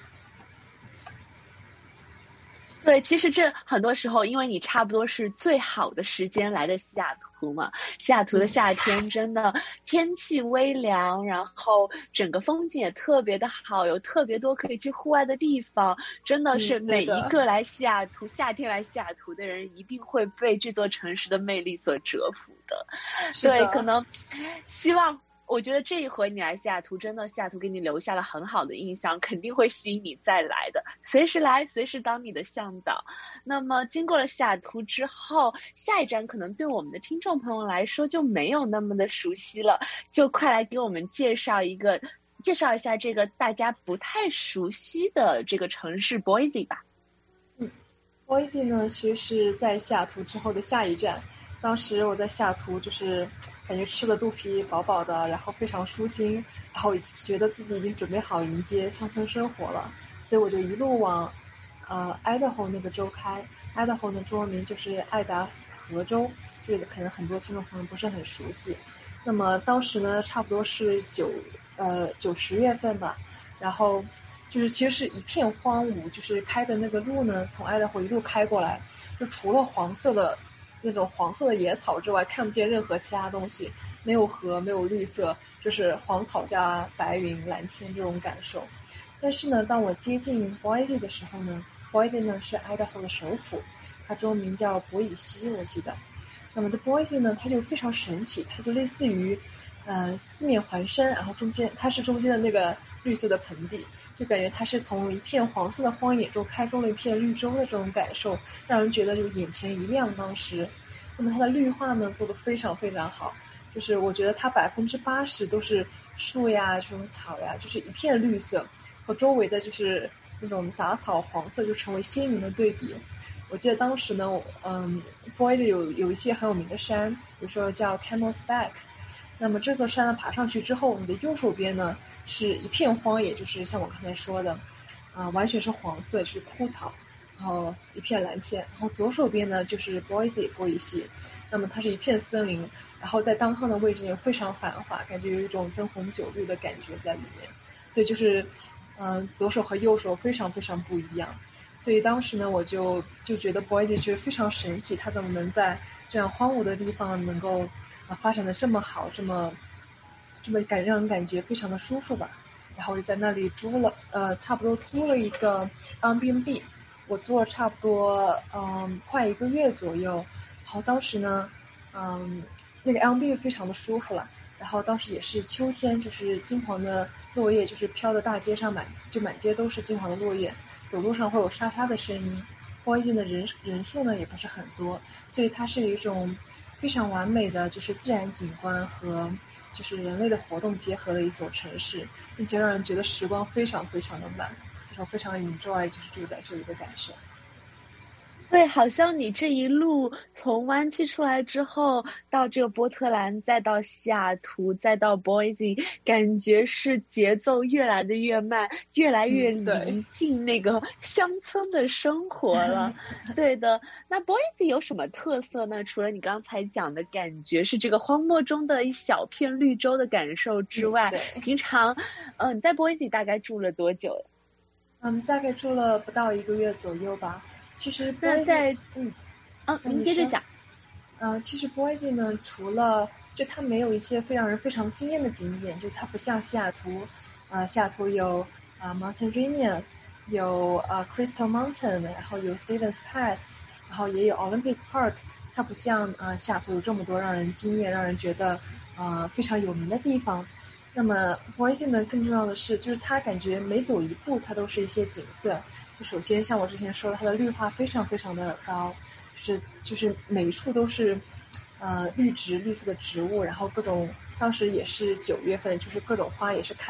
[SPEAKER 2] 对，其实这很多时候，因为你差不多是最好的时间来的西雅图嘛，西雅图的夏天真的天气微凉，然后整个风景也特别的好，有特别多可以去户外的地方，真的是每一个来西雅图、嗯、夏天来西雅图的人一定会被这座城市的魅力所折服的。对，可能希望。我觉得这一回你来西雅图，真的西雅图给你留下了很好的印象，肯定会吸引你再来的，随时来，随时当你的向导。那么经过了西雅图之后，下一站可能对我们的听众朋友来说就没有那么的熟悉了，就快来给我们介绍一个，介绍一下这个大家不太熟悉的这个城市 Boise 吧。
[SPEAKER 3] 嗯 Boise 呢，其实是在西雅图之后的下一站。当时我在西雅图就是感觉吃了肚皮饱饱的，然后非常舒心，然后觉得自己已经准备好迎接乡村生活了，所以我就一路往呃 Idaho 那个州开。 Idaho 的中文名就是爱达荷州，这个可能很多听众朋友不是很熟悉。那么当时呢差不多是九呃九十月份吧，然后就是其实是一片荒芜，就是开的那个路呢从 Idaho 一路开过来，就除了黄色的那种黄色的野草之外，看不见任何其他东西，没有河，没有绿色，就是黄草加白云蓝天这种感受。但是呢，当我接近 Boise 的时候呢 Boise 呢是 Idaho 的首府，它中文名叫博以西，我记得。那么的 Boise 呢，它就非常神奇，它就类似于呃四面环山，然后中间它是中间的那个绿色的盆地，就感觉它是从一片黄色的荒野中开出了一片绿洲的这种感受，让人觉得就眼前一亮。当时那么它的绿化呢做得非常非常好，就是我觉得它百分之八十都是树呀这种草呀，就是一片绿色，和周围的就是那种杂草黄色就成为鲜明的对比。我记得当时呢嗯 Boise 有有一些很有名的山，比如说叫 Camel's Back， 那么这座山呢爬上去之后，你的右手边呢是一片荒野，就是像我刚才说的啊、呃，完全是黄色，就是枯草，然后一片蓝天，然后左手边呢就是 Boise 波伊西，那么它是一片森林，然后在当趟的位置也非常繁华，感觉有一种灯红酒绿的感觉在里面，所以就是嗯、呃、左手和右手非常非常不一样。所以当时呢我就就觉得 Boise 是非常神奇，它怎么能在这样荒芜的地方能够啊发展的这么好，这么这么感让人感觉非常的舒服吧。然后我就在那里租了呃差不多租了一个 Airbnb， 我租了差不多嗯快一个月左右。然后当时呢嗯那个 Airbnb 非常的舒服了，然后当时也是秋天，就是金黄的落叶就是飘的大街上满就满街都是金黄的落叶，走路上会有沙沙的声音。Boise 的人人数呢也不是很多，所以它是一种非常完美的就是自然景观和就是人类的活动结合的一所城市，并且让人觉得时光非常非常的慢，这种非常 enjoy 就是住在这里的感受。
[SPEAKER 2] 对，好像你这一路从湾区出来之后，到这个波特兰，再到西雅图，再到 Boise， 感觉是节奏越来的越慢，越来越离近那个乡村的生活了。嗯、对的，那 Boise 有什么特色呢？除了你刚才讲的感觉是这个荒漠中的一小片绿洲的感受之外，嗯、平常，嗯、呃，你在 Boise 大概住了多久？
[SPEAKER 3] 嗯，大概住了不到一个月左右吧。其实
[SPEAKER 2] 那在
[SPEAKER 3] 嗯
[SPEAKER 2] 啊，您接着讲。
[SPEAKER 3] 呃，其实 Boise 呢，除了就它没有一些非让人非常惊艳的景点，就它不像西雅图，呃，西雅图有啊、呃、Mountain Rainier， 有呃 Crystal Mountain， 然后有 Stevens Pass， 然后也有 Olympic Park， 它不像呃西雅图有这么多让人惊艳、让人觉得呃非常有名的地方。那么 Boise 呢，更重要的是，就是它感觉每走一步，它都是一些景色。首先像我之前说的，它的绿化非常非常的高，就是就是每一处都是呃绿植绿色的植物，然后各种当时也是九月份，就是各种花也是开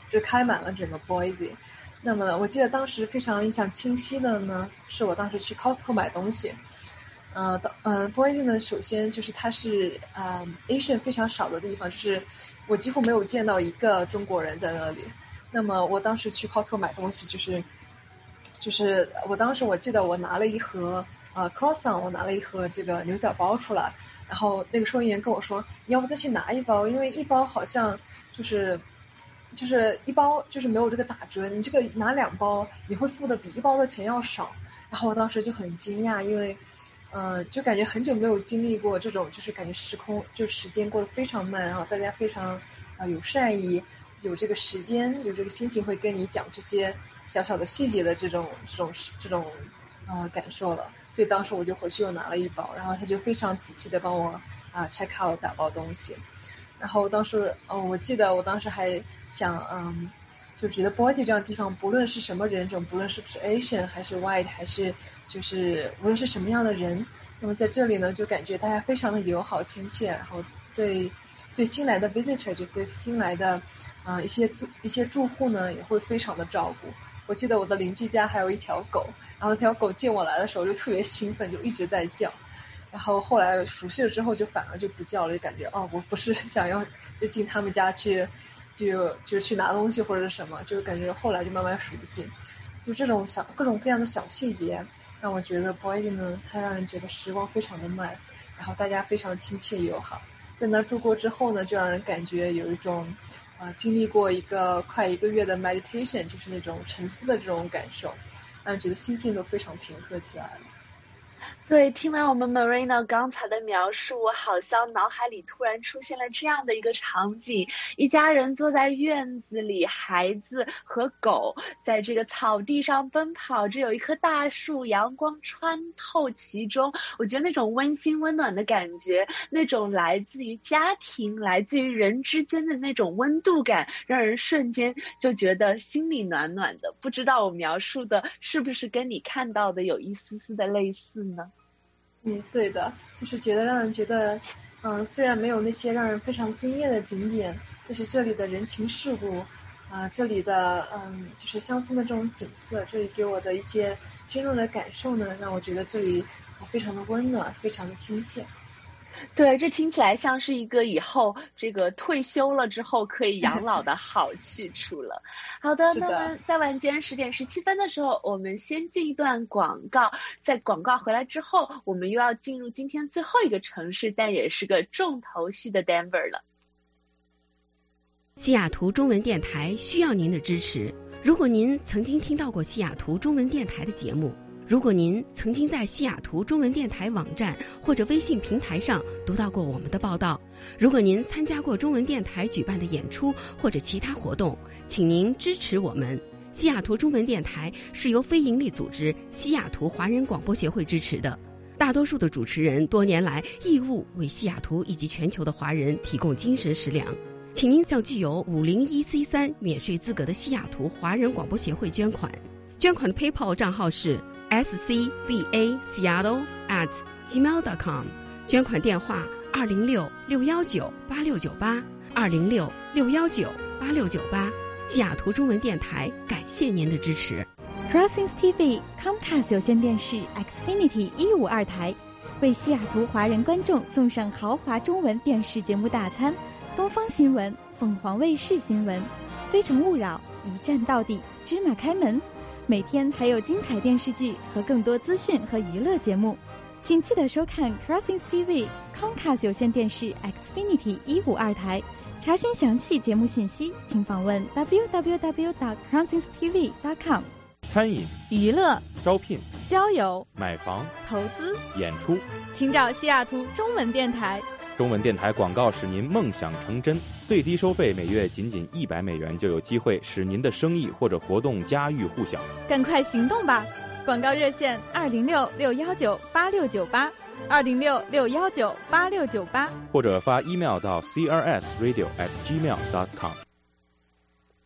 [SPEAKER 3] 就开满了整个 Boise。那么我记得当时非常印象清晰的呢，是我当时去 Costco 买东西。呃，呃 Boise 呢，首先就是它是呃 Asian 非常少的地方，就是我几乎没有见到一个中国人在那里。那么我当时去 Costco 买东西，就是就是我当时我记得我拿了一盒呃 croissant， 我拿了一盒这个牛角包出来，然后那个收银员跟我说，你要不再去拿一包，因为一包好像就是就是一包就是没有这个打折，你这个拿两包你会付的比一包的钱要少。然后我当时就很惊讶，因为呃就感觉很久没有经历过这种，就是感觉时空就时间过得非常慢，然后大家非常啊、呃、有善意，有这个时间，有这个心情会跟你讲这些小小的细节的这种这种这种呃感受了。所以当时我就回去又拿了一包，然后他就非常仔细的帮我啊、呃、check out 打包东西。然后当时嗯、呃、我记得我当时还想嗯就觉得 Boise 这样的地方，不论是什么人种，不论是不是 Asian 还是 White 还是就是无论是什么样的人，那么在这里呢就感觉大家非常的友好亲切，然后对对新来的 visitor 就对新来的啊、呃、一些住一些住户呢也会非常的照顾。我记得我的邻居家还有一条狗，然后那条狗见我来的时候就特别兴奋，就一直在叫。然后后来熟悉了之后就反而就不叫了，就感觉哦我不是想要就进他们家去就就去拿东西或者是什么，就感觉后来就慢慢熟悉。就这种小各种各样的小细节让我觉得 Boise 呢它让人觉得时光非常的慢，然后大家非常亲切友好。在那住过之后呢，就让人感觉有一种啊、呃、经历过一个快一个月的 meditation， 就是那种沉思的这种感受，让人觉得心情都非常平和起来了。
[SPEAKER 2] 对，听完我们 Marina 刚才的描述，我好像脑海里突然出现了这样的一个场景，一家人坐在院子里，孩子和狗在这个草地上奔跑，这有一棵大树，阳光穿透其中，我觉得那种温馨温暖的感觉，那种来自于家庭，来自于人之间的那种温度感，让人瞬间就觉得心里暖暖的。不知道我描述的是不是跟你看到的有一丝丝的类似呢？
[SPEAKER 3] 嗯，对的，就是觉得让人觉得，嗯、呃，虽然没有那些让人非常惊艳的景点，但是这里的人情世故，啊、呃，这里的嗯，就是乡村的这种景色，这里给我的一些真正的感受呢，让我觉得这里非常的温暖，非常的亲切。
[SPEAKER 2] 对，这听起来像是一个以后这个退休了之后可以养老的好去处了。好的，那么在晚间十点十七分的时候，我们先进一段广告，在广告回来之后，我们又要进入今天最后一个城市，但也是个重头戏的 Denver 了。
[SPEAKER 9] 西雅图中文电台需要您的支持。如果您曾经听到过西雅图中文电台的节目，如果您曾经在西雅图中文电台网站或者微信平台上读到过我们的报道，如果您参加过中文电台举办的演出或者其他活动，请您支持我们。西雅图中文电台是由非营利组织西雅图华人广播协会支持的，大多数的主持人多年来义务为西雅图以及全球的华人提供精神食粮。请您向具有五零一 C 三 免税资格的西雅图华人广播协会捐款，捐款的 PayPal 账号是S C B A Seattle at gmail dot com， 捐款电话二零六六一九八六九八二零六六一九八六九八。西雅图中文电台感谢您的支持。
[SPEAKER 11] Crossings T V Comcast 有线电视 Xfinity 一五二台为西雅图华人观众送上豪华中文电视节目大餐，东方新闻、凤凰卫视新闻、非诚勿扰、一站到底、芝麻开门，每天还有精彩电视剧和更多资讯和娱乐节目，请记得收看 Crossings T V Comcast 有线电视 Xfinity 一五二台。查询详细节目信息，请访问 w w w dot crossings t v dot com。
[SPEAKER 12] 餐饮、
[SPEAKER 11] 娱乐、
[SPEAKER 12] 招聘、
[SPEAKER 11] 交友、
[SPEAKER 12] 买房、
[SPEAKER 11] 投资、
[SPEAKER 12] 演出，
[SPEAKER 11] 请找西雅图中文电台。
[SPEAKER 12] 中文电台广告使您梦想成真，最低收费每月仅仅一百美元，就有机会使您的生意或者活动家喻户晓。
[SPEAKER 11] 赶快行动吧！广告热线二零六六一九八六九八二零六六一九八六九八，
[SPEAKER 12] 或者发 email 到 c r s radio at gmail dot com。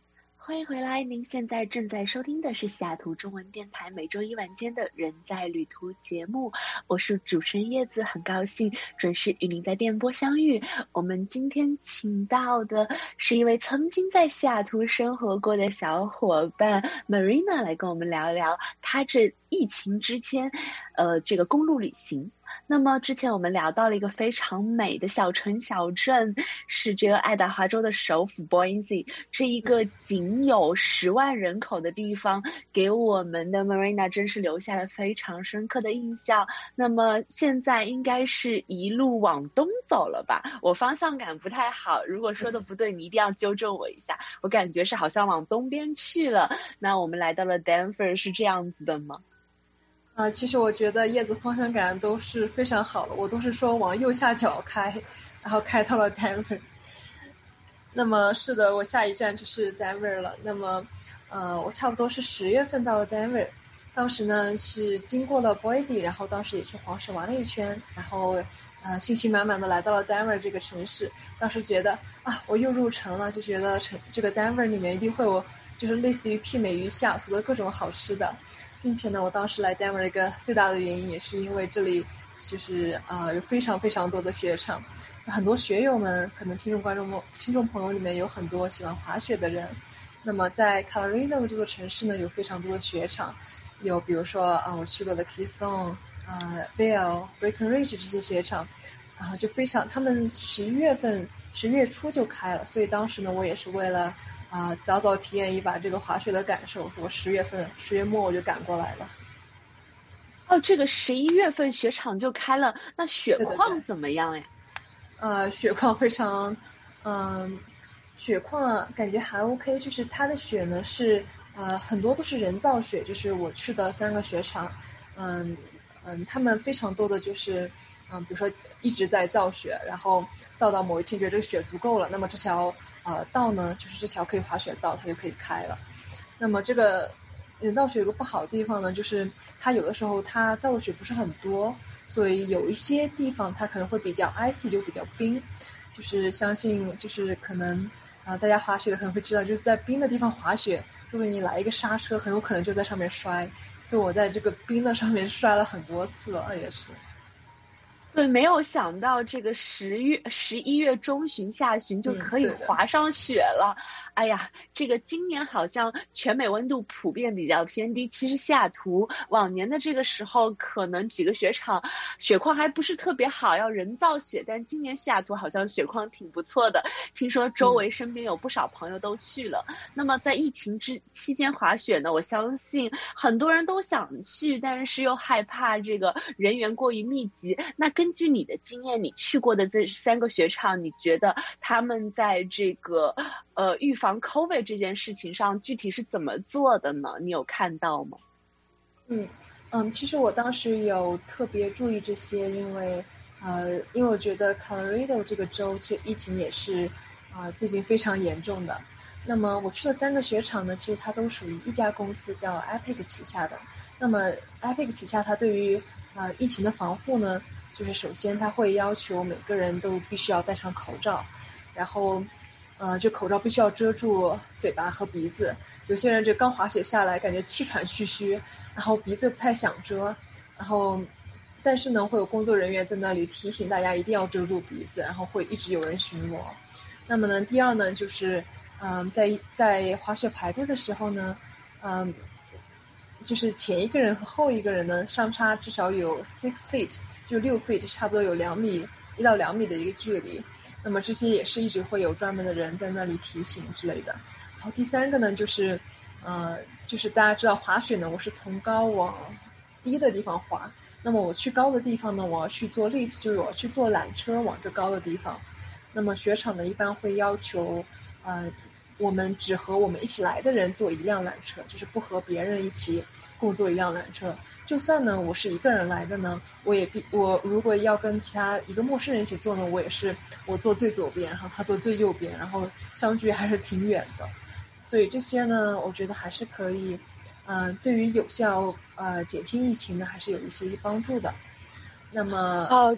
[SPEAKER 2] 欢迎回来，您现在正在收听的是西雅图中文电台每周一晚间的人在旅途节目，我是主持人叶子，很高兴准时与您在电波相遇。我们今天请到的是一位曾经在西雅图生活过的小伙伴 Marina 来跟我们聊聊她这疫情之间呃这个公路旅行。那么之前我们聊到了一个非常美的小城小镇，是这个爱达华州的首府 Boise， 这一个仅有十万人口的地方，给我们的 Marina 真是留下了非常深刻的印象。那么现在应该是一路往东走了吧，我方向感不太好，如果说的不对你一定要纠正我一下，我感觉是好像往东边去了。那我们来到了 Denver， 是这样子的吗？
[SPEAKER 3] 啊、呃，其实我觉得叶子方向感都是非常好的，我都是说往右下角开，然后开到了 Denver。那么是的，我下一站就是 Denver 了。那么呃，我差不多是十月份到了 Denver， 当时呢是经过了 Boise， 然后当时也去黄石玩了一圈，然后呃信心满满的来到了 Denver 这个城市。当时觉得啊，我又入城了，就觉得城这个 Denver 里面一定会有就是类似于媲美于西雅图的各种好吃的。并且呢，我当时来 Denver 一个最大的原因也是因为这里就是啊、呃、有非常非常多的雪场，很多学友们可能听众观众听众朋友里面有很多喜欢滑雪的人。那么在 Colorado 这座城市呢，有非常多的雪场，有比如说啊、呃、我去过的 Keystone 啊、呃、Vail、Breckenridge 这些雪场，然后就非常他们十一月份十月初就开了，所以当时呢我也是为了啊、呃，早早体验一把这个滑雪的感受，我十月份十月末我就赶过来了。
[SPEAKER 2] 哦，这个十一月份雪场就开了，那雪况怎么样呀？
[SPEAKER 3] 呃，雪况非常，嗯、呃，雪况感觉还 OK， 就是它的雪呢是呃很多都是人造雪，就是我去的三个雪场，嗯嗯，他们非常多的就是。嗯，比如说一直在造雪，然后造到某一天觉得这个雪足够了，那么这条呃道呢，就是这条可以滑雪道，它就可以开了。那么这个人造雪有个不好的地方呢，就是它有的时候它造的雪不是很多，所以有一些地方它可能会比较 icy， 就比较冰。就是相信就是可能啊、呃、大家滑雪的可能会知道，就是在冰的地方滑雪，如果你来一个刹车，很有可能就在上面摔。所以我在这个冰的上面摔了很多次了，也是。
[SPEAKER 2] 对，没有想到这个十月十一月中旬下旬就可以滑上雪了。嗯、哎呀，这个今年好像全美温度普遍比较偏低。其实西雅图往年的这个时候，可能几个雪场雪况还不是特别好，要人造雪。但今年西雅图好像雪况挺不错的，听说周围身边有不少朋友都去了。嗯、那么在疫情之期间滑雪呢，我相信很多人都想去，但是又害怕这个人员过于密集。那根据你的经验，你去过的这三个雪场，你觉得他们在这个呃预防 COVID 这件事情上具体是怎么做的呢？你有看到吗？
[SPEAKER 3] 嗯嗯，其实我当时有特别注意这些，因为呃，因为我觉得 Colorado 这个州其实疫情也是啊、呃、最近非常严重的。那么我去的三个雪场呢，其实它都属于一家公司叫 Epic 旗下的。那么 Epic 旗下它对于啊、呃、疫情的防护呢，就是首先他会要求每个人都必须要戴上口罩，然后呃就口罩必须要遮住嘴巴和鼻子。有些人这刚滑雪下来感觉气喘吁吁，然后鼻子不太想遮，然后但是呢会有工作人员在那里提醒大家一定要遮住鼻子，然后会一直有人巡逻。那么呢第二呢就是嗯、呃、在在滑雪排队的时候呢嗯、呃、就是前一个人和后一个人呢相差至少有 six feet，就六 feet， 差不多有两米一到两米的一个距离。那么这些也是一直会有专门的人在那里提醒之类的。然后第三个呢，就是呃，就是大家知道滑雪呢，我是从高往低的地方滑。那么我去高的地方呢，我要去坐 lift， 就是我要去坐缆车往这高的地方。那么雪场呢，一般会要求呃，我们只和我们一起来的人坐一辆缆车，就是不和别人一起共坐一辆缆车。就算呢我是一个人来的呢，我也必我如果要跟其他一个陌生人一起坐呢，我也是我坐最左边，然后他坐最右边，然后相距还是挺远的。所以这些呢，我觉得还是可以，嗯、呃，对于有效呃减轻疫情呢，还是有一些帮助的。那么
[SPEAKER 2] 哦，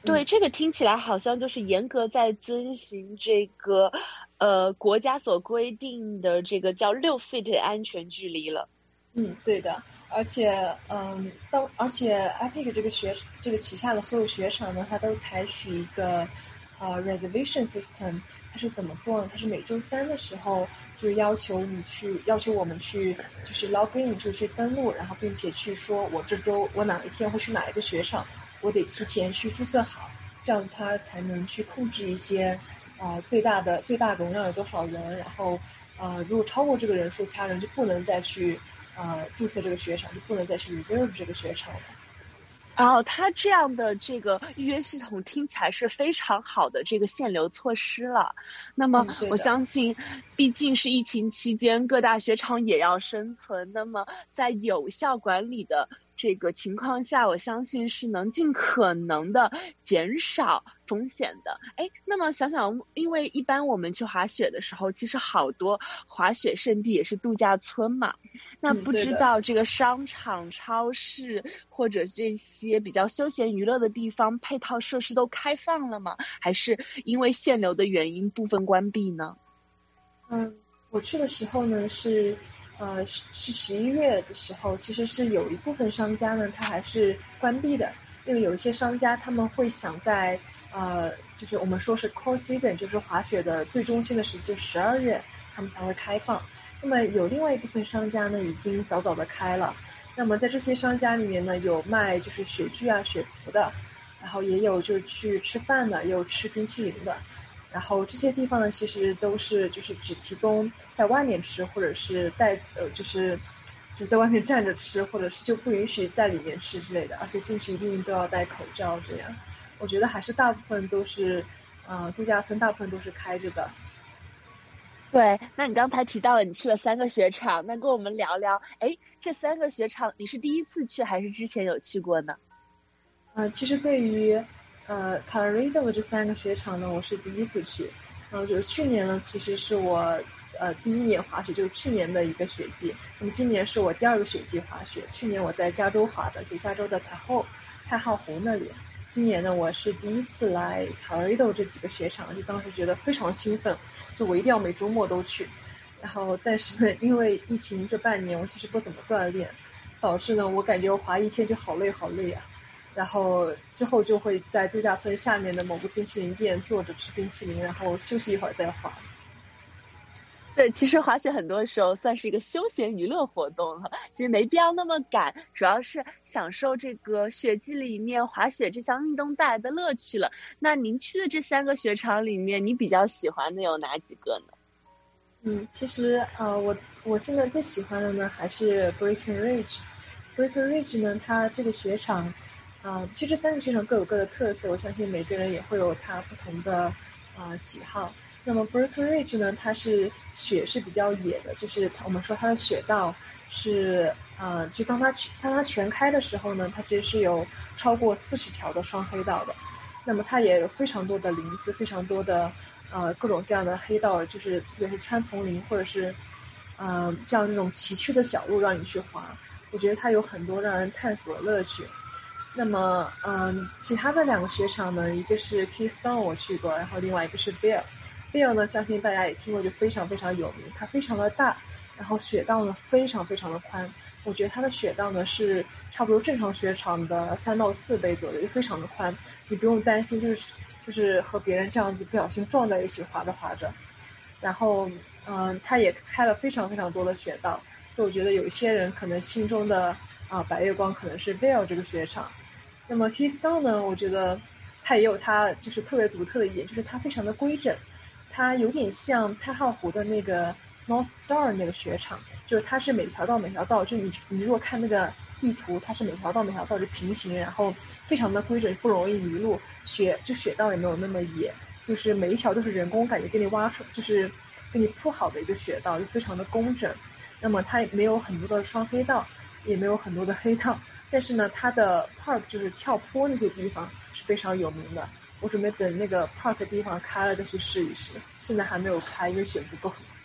[SPEAKER 2] 对，这个听起来好像就是严格在遵循这个呃国家所规定的这个叫六 feet 的安全距离了。
[SPEAKER 3] 嗯，对的，而且嗯，到而且 Epic 这个学这个旗下的所有雪场呢，它都采取一个呃 reservation system。它是怎么做呢？它是每周三的时候就是要求你去要求我们去就是 log in 就去登录，然后并且去说我这周我哪一天会去哪一个雪场。我得提前去注册好，这样他才能去控制一些呃最大的最大容量有多少人，然后呃如果超过这个人数，其他人就不能再去呃注册这个雪场，就不能再去 reserve 这个雪场了。
[SPEAKER 2] 哦，它这样的这个预约系统听起来是非常好的这个限流措施了。那么我相信，毕竟是疫情期间，各大雪场也要生存。那么在有效管理的这个情况下，我相信是能尽可能的减少风险的。哎，那么想想，因为一般我们去滑雪的时候，其实好多滑雪胜地也是度假村嘛。那不知道这个商场、超市或者这些比较休闲娱乐的地方，配套设施都开放了吗？还是因为限流的原因部分关闭呢？
[SPEAKER 3] 嗯，我去的时候呢是呃是十一月的时候，其实是有一部分商家呢它还是关闭的，因为有一些商家他们会想在呃就是我们说是 core season， 就是滑雪的最中心的时期，就十二月他们才会开放。那么有另外一部分商家呢已经早早的开了，那么在这些商家里面呢有卖就是雪具啊雪服的，然后也有就是去吃饭的，也有吃冰淇淋的。然后这些地方呢其实都是就是只提供在外面吃，或者是带呃就是就是在外面站着吃，或者是就不允许在里面吃之类的，而且进去一定都要戴口罩这样。我觉得还是大部分都是呃度假村大部分都是开着的。
[SPEAKER 2] 对，那你刚才提到了你去了三个雪场，那跟我们聊聊，哎，这三个雪场你是第一次去还是之前有去过呢？
[SPEAKER 3] 呃，其实对于呃 Colorado 的这三个雪场呢，我是第一次去，然后就是去年呢，其实是我呃第一年滑雪，就是去年的一个雪季，那么今年是我第二个雪季滑雪，去年我在加州滑的，就加州的太浩太浩湖那里。今年呢，我是第一次来 Colorado 这几个雪场，就当时觉得非常兴奋，就我一定要每周末都去。然后，但是呢，因为疫情这半年，我其实不怎么锻炼，导致呢，我感觉我滑一天就好累好累啊。然后之后就会在度假村下面的某个冰淇淋店坐着吃冰淇淋，然后休息一会儿再滑。
[SPEAKER 2] 对，其实滑雪很多时候算是一个休闲娱乐活动了，其实没必要那么赶，主要是享受这个雪季里面滑雪这项运动带来的乐趣了。那您去的这三个雪场里面，你比较喜欢的有哪几个呢？
[SPEAKER 3] 嗯，其实呃，我我现在最喜欢的呢还是 Breckenridge。Breckenridge Ridge 呢，它这个雪场，啊、呃，其实三个雪场各有各的特色，我相信每个人也会有他不同的啊、呃、喜好。那么 Breckenridge 呢，它是雪是比较野的，就是我们说它的雪道是呃，就当它当它全开的时候呢，它其实是有超过四十条的双黑道的。那么它也有非常多的林子，非常多的呃各种各样的黑道，就是特别是穿丛林或者是呃这样这种崎岖的小路让你去滑，我觉得它有很多让人探索的乐趣。那么嗯、呃，其他的两个雪场呢，一个是 Keystone 我去过，然后另外一个是 Vail。Vail 呢，相信大家也听过，就非常非常有名，它非常的大，然后雪道呢非常非常的宽，我觉得它的雪道呢是差不多正常雪场的三到四倍左右，就非常的宽，你不用担心就是就是和别人这样子不小心撞在一起滑着滑着。然后嗯、呃，它也开了非常非常多的雪道，所以我觉得有一些人可能心中的啊、呃、白月光可能是 Vail 这个雪场。那么 Keystone 呢，我觉得它也有它就是特别独特的一点，就是它非常的规整。它有点像太浩湖的那个 North Star 那个雪场，就是它是每条道每条道，就你你如果看那个地图，它是每条道每条道是平行，然后非常的规整，不容易迷路，雪就雪道也没有那么野，就是每一条都是人工感觉给你挖出，就是给你铺好的一个雪道，就非常的工整。那么它也没有很多的双黑道，也没有很多的黑道，但是呢它的 park 就是跳坡那些地方是非常有名的。我准备等那个 park 地方开了再去试一试，现在还没有开，因为雪不够。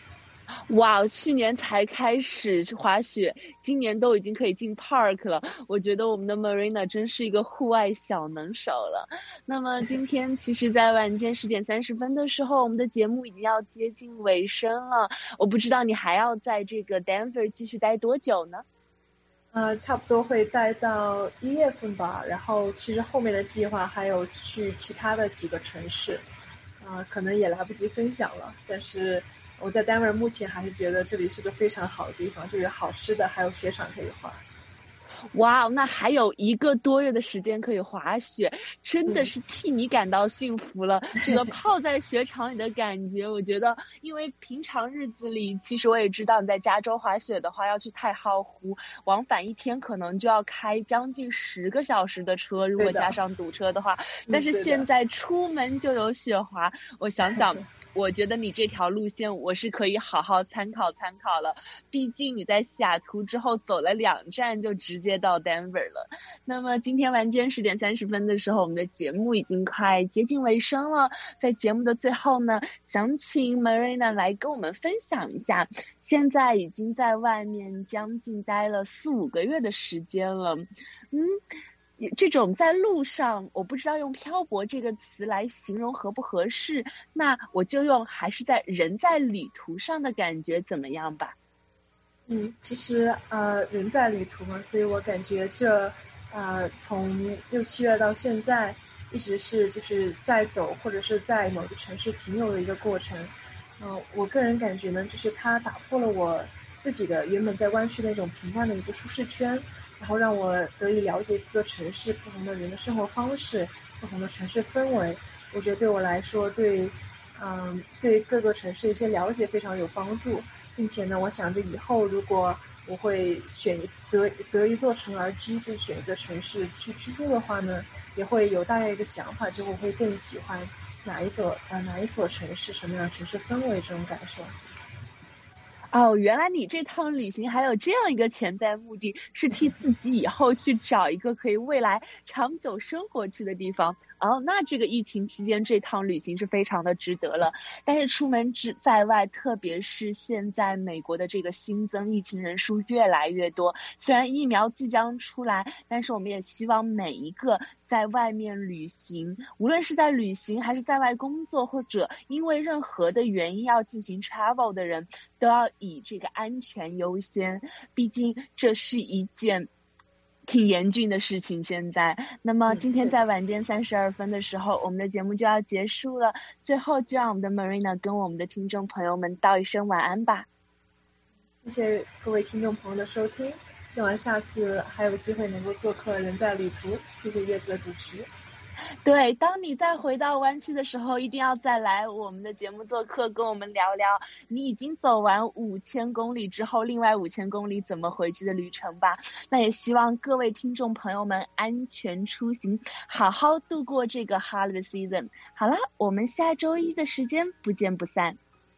[SPEAKER 2] 哇，去年才开始滑雪，今年都已经可以进 park 了。我觉得我们的 Marina 真是一个户外小能手了。那么今天其实在晚间十点三十分的时候，我们的节目已经要接近尾声了。我不知道你还要在这个 Denver 继续待多久呢？
[SPEAKER 3] 呃，差不多会待到一月份吧。然后其实后面的计划还有去其他的几个城市，呃，可能也来不及分享了。但是我在 Denver 目前还是觉得这里是个非常好的地方，这里有好吃的，还有雪场可以滑。
[SPEAKER 2] 哇，那还有一个多月的时间可以滑雪，真的是替你感到幸福了。嗯、这个泡在雪场里的感觉，我觉得，因为平常日子里，其实我也知道你在加州滑雪的话，要去太浩湖，往返一天可能就要开将近十个小时的车，如果加上堵车的话。的但是现在出门就有雪滑，我想想。我觉得你这条路线我是可以好好参考参考了，毕竟你在西雅图之后走了两站就直接到 Denver 了。那么今天晚间十点三十分的时候，我们的节目已经快接近尾声了。在节目的最后呢，想请 Marina 来跟我们分享一下，现在已经在外面将近待了四五个月的时间了，嗯。这种在路上，我不知道用漂泊这个词来形容合不合适，那我就用还是在人在旅途上的感觉怎么样吧。
[SPEAKER 3] 嗯，其实呃人在旅途嘛，所以我感觉这呃从六七月到现在一直是就是在走或者是在某个城市停留的一个过程。嗯、呃，我个人感觉呢，就是它打破了我自己的原本在湾区那种平淡的一个舒适圈。然后让我得以了解各个城市不同的人的生活方式，不同的城市氛围。我觉得对我来说，对，嗯，对各个城市的一些了解非常有帮助，并且呢，我想着以后如果我会选择择一座城而居，就选择城市去居住的话呢，也会有大概一个想法，就我会更喜欢哪一所呃哪一所城市，什么样的城市氛围这种感受。
[SPEAKER 2] 哦，原来你这趟旅行还有这样一个潜在目的，是替自己以后去找一个可以未来长久生活去的地方。哦，那这个疫情期间这趟旅行是非常的值得了。但是出门之在外，特别是现在美国的这个新增疫情人数越来越多，虽然疫苗即将出来，但是我们也希望每一个在外面旅行，无论是在旅行还是在外工作，或者因为任何的原因要进行 travel 的人，都要以这个安全优先，毕竟这是一件挺严峻的事情现在。那么今天在晚间三十二分的时候，我们的节目就要结束了，最后就让我们的 Marina 跟我们的听众朋友们道一声晚安吧。
[SPEAKER 3] 谢谢各位听众朋友的收听，希望下次还有机会能够做客人在旅途。谢谢叶子的主持。
[SPEAKER 2] 对，当你再回到湾区的时候，一定要再来我们的节目做客，跟我们聊聊你已经走完五千公里之后，另外五千公里怎么回去的旅程吧。那也希望各位听众朋友们安全出行，好好度过这个 holiday season。好了，我们下周一的时间不见不散。